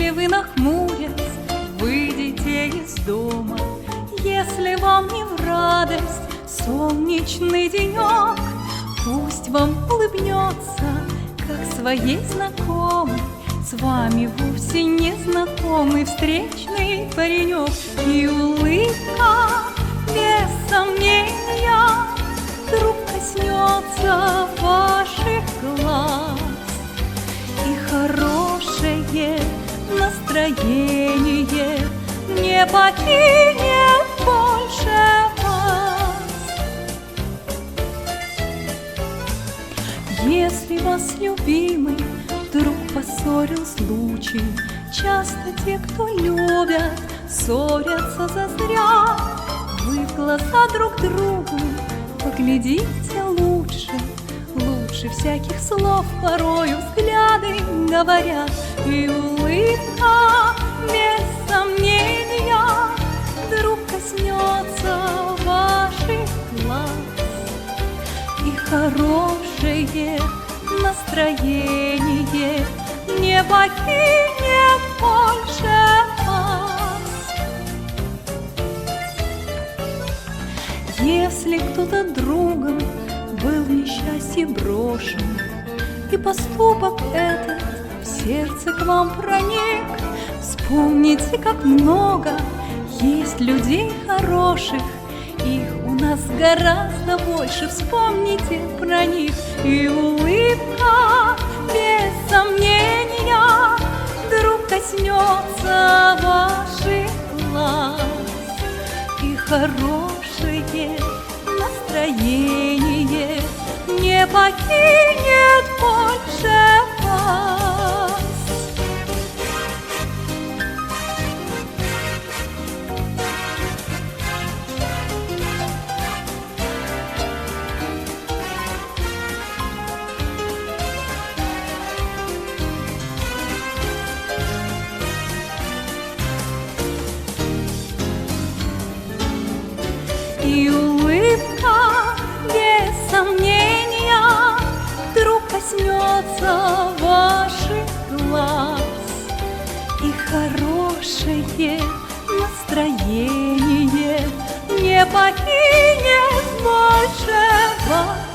Если вы, нахмурясь, выйдете из дома, если вам не в радость солнечный денек, пусть вам улыбнется, как своей знакомой, с вами вовсе не знакомый встречный паренек. И улыбка, без сомнения, вдруг коснется ваших глаз, и хорошее настроение не покинет больше вас. Если вас любимый вдруг поссорил случай, часто те, кто любят, ссорятся зазря. Вы в глаза друг другу поглядите лучше, лучше всяких слов порою взгляды говорят. И улыбка, без сомнения, вдруг коснется ваших глаз, и хорошее настроение не покинет больше вас. Если кто-то другом был в несчастье брошен, и поступок этот в сердце к вам проник, вспомните, как много есть людей хороших, их у нас гораздо больше, вспомните про них. И улыбка, без сомнения, вдруг коснется ваших глаз, и хорошее настроение не покинет больше вас. И улыбка, без сомнения, вдруг коснется ваших глаз, и хорошее настроение не покинет больше вас.